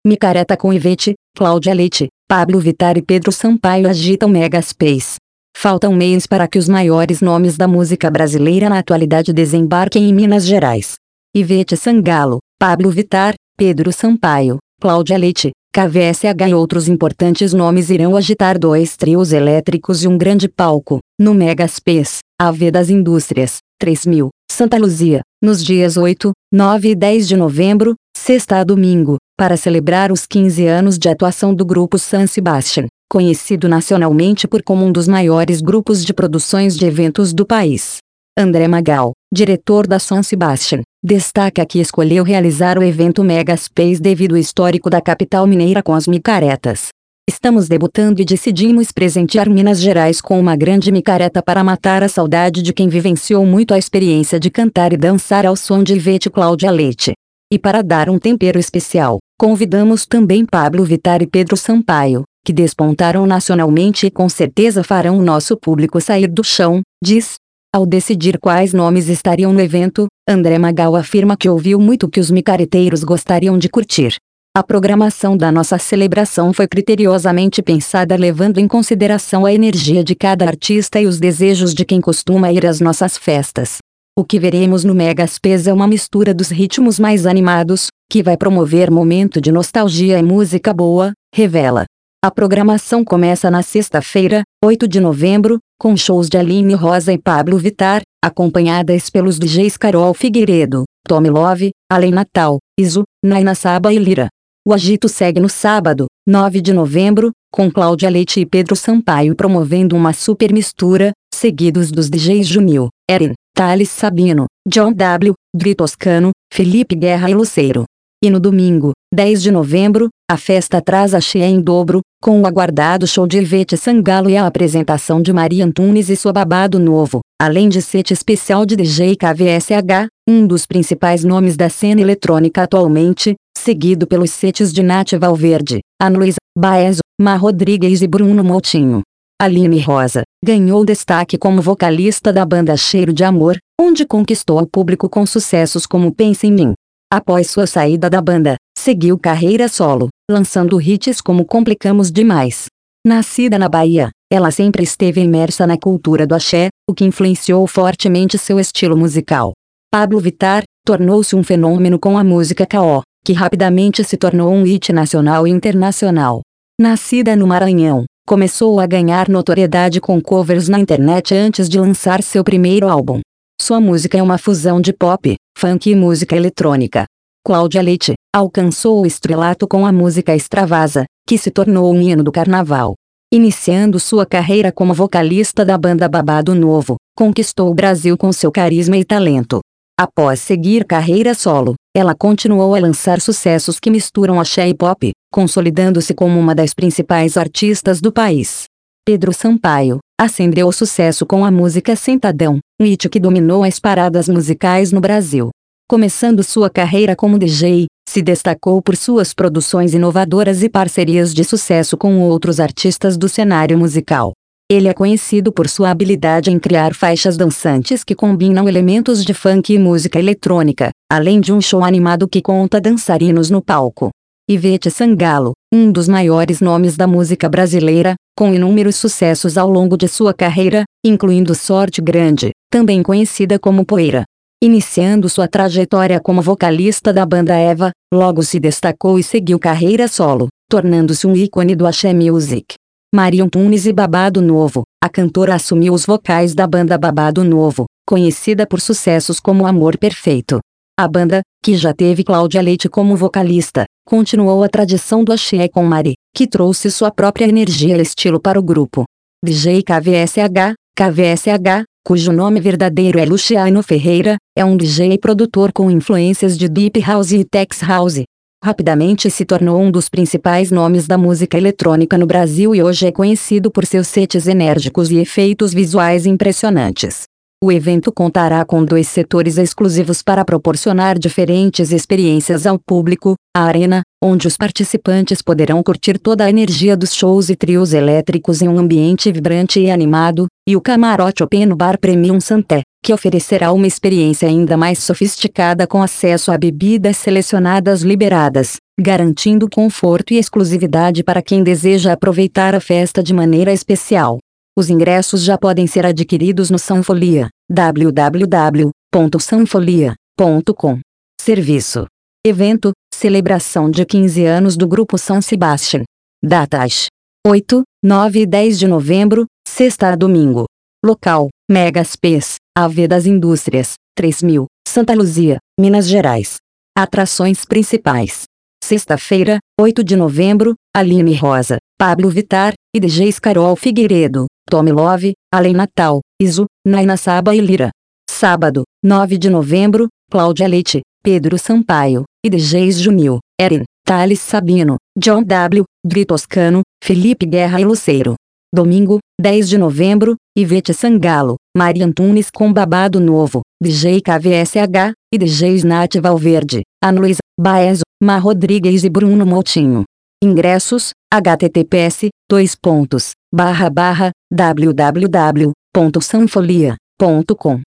Micareta com Ivete, Cláudia Leite, Pablo Vittar e Pedro Sampaio agitam Megaspace. Falta um mês para que os maiores nomes da música brasileira na atualidade desembarquem em Minas Gerais. Ivete Sangalo, Pablo Vittar, Pedro Sampaio, Cláudia Leite, KVSH e outros importantes nomes irão agitar 2 trios elétricos e um grande palco, no Megaspace, AV das Indústrias, 3000, Santa Luzia, nos dias 8, 9 e 10 de novembro, sexta a domingo, para celebrar os 15 anos de atuação do grupo San Sebastian, conhecido nacionalmente como um dos maiores grupos de produções de eventos do país. André Magal, diretor da San Sebastian, destaca que escolheu realizar o evento Megaspace devido ao histórico da capital mineira com as micaretas. Estamos debutando e decidimos presentear Minas Gerais com uma grande micareta para matar a saudade de quem vivenciou muito a experiência de cantar e dançar ao som de Ivete e Cláudia Leite. E para dar um tempero especial, convidamos também Pablo Vittar e Pedro Sampaio, que despontaram nacionalmente e com certeza farão o nosso público sair do chão, diz. Ao decidir quais nomes estariam no evento, André Magal afirma que ouviu muito que os micareteiros gostariam de curtir. A programação da nossa celebração foi criteriosamente pensada levando em consideração a energia de cada artista e os desejos de quem costuma ir às nossas festas. O que veremos no Megaspace é uma mistura dos ritmos mais animados, que vai promover momento de nostalgia e música boa, revela. A programação começa na sexta-feira, 8 de novembro, com shows de Aline Rosa e Pablo Vittar, acompanhadas pelos DJs Carol Figueiredo, Tommy Love, Além Natal, Iso, Naina Saba e Lira. O agito segue no sábado, 9 de novembro, com Cláudia Leite e Pedro Sampaio promovendo uma super mistura, seguidos dos DJs Junil, Erin, Thales Sabino, John W., Dri Toscano, Felipe Guerra e Luceiro. E no domingo, 10 de novembro, a festa traz axé em dobro, com o aguardado show de Ivete Sangalo e a apresentação de Maria Antunes e sua Babado Novo, além de set especial de DJ KVSH, um dos principais nomes da cena eletrônica atualmente, seguido pelos sets de Nath Valverde, Ana Luísa, Baezo, Má Rodrigues e Bruno Moutinho. Aline Rosa ganhou destaque como vocalista da banda Cheiro de Amor, onde conquistou o público com sucessos como Pensa em Mim. Após sua saída da banda, seguiu carreira solo, lançando hits como Complicamos Demais. Nascida na Bahia, ela sempre esteve imersa na cultura do axé, o que influenciou fortemente seu estilo musical. Pablo Vittar tornou-se um fenômeno com a música K.O., que rapidamente se tornou um hit nacional e internacional. Nascida no Maranhão, começou a ganhar notoriedade com covers na internet antes de lançar seu primeiro álbum. Sua música é uma fusão de pop, funk e música eletrônica. Cláudia Leite alcançou o estrelato com a música Extravasa, que se tornou um hino do carnaval. Iniciando sua carreira como vocalista da banda Babado Novo, conquistou o Brasil com seu carisma e talento. Após seguir carreira solo, ela continuou a lançar sucessos que misturam axé e pop, consolidando-se como uma das principais artistas do país. Pedro Sampaio acendeu o sucesso com a música Sentadão, um hit que dominou as paradas musicais no Brasil. Começando sua carreira como DJ, se destacou por suas produções inovadoras e parcerias de sucesso com outros artistas do cenário musical. Ele é conhecido por sua habilidade em criar faixas dançantes que combinam elementos de funk e música eletrônica, além de um show animado que conta dançarinos no palco. Ivete Sangalo, um dos maiores nomes da música brasileira, com inúmeros sucessos ao longo de sua carreira, incluindo Sorte Grande, também conhecida como Poeira. Iniciando sua trajetória como vocalista da banda Eva, logo se destacou e seguiu carreira solo, tornando-se um ícone do axé music. Maria Antunes e Babado Novo, a cantora assumiu os vocais da banda Babado Novo, conhecida por sucessos como Amor Perfeito. A banda, que já teve Cláudia Leite como vocalista, continuou a tradição do axé com Mari, que trouxe sua própria energia e estilo para o grupo. DJ KVSH, cujo nome verdadeiro é Luciano Ferreira, é um DJ e produtor com influências de Deep House e Tech House. Rapidamente se tornou um dos principais nomes da música eletrônica no Brasil e hoje é conhecido por seus sets enérgicos e efeitos visuais impressionantes. O evento contará com 2 setores exclusivos para proporcionar diferentes experiências ao público: a arena, onde os participantes poderão curtir toda a energia dos shows e trios elétricos em um ambiente vibrante e animado, e o camarote Open Bar Premium Santé, que oferecerá uma experiência ainda mais sofisticada com acesso a bebidas selecionadas liberadas, garantindo conforto e exclusividade para quem deseja aproveitar a festa de maneira especial. Os ingressos já podem ser adquiridos no Sanfolia, www.sanfolia.com. Serviço. Evento, celebração de 15 anos do Grupo São Sebastião. Datas: 8, 9 e 10 de novembro, sexta a domingo. Local: Megaspace, AV das Indústrias, 3000, Santa Luzia, Minas Gerais. Atrações principais: sexta-feira, 8 de novembro, Aline Rosa, Pablo Vittar, e DJs Carol Figueiredo, Tommy Love, Além Natal, Iso, Naina Saba e Lira. Sábado, 9 de novembro, Cláudia Leite, Pedro Sampaio, e DJs Junil, Erin, Thales Sabino, John W., Dri Toscano, Felipe Guerra e Luceiro. Domingo, 10 de novembro, Ivete Sangalo, Maria Antunes com Babado Novo, DJ KVSH, e DJs Nath Valverde, Ana Luísa, Baezo, Má Rodrigues e Bruno Moutinho. Ingressos, https://www.sanfolia.com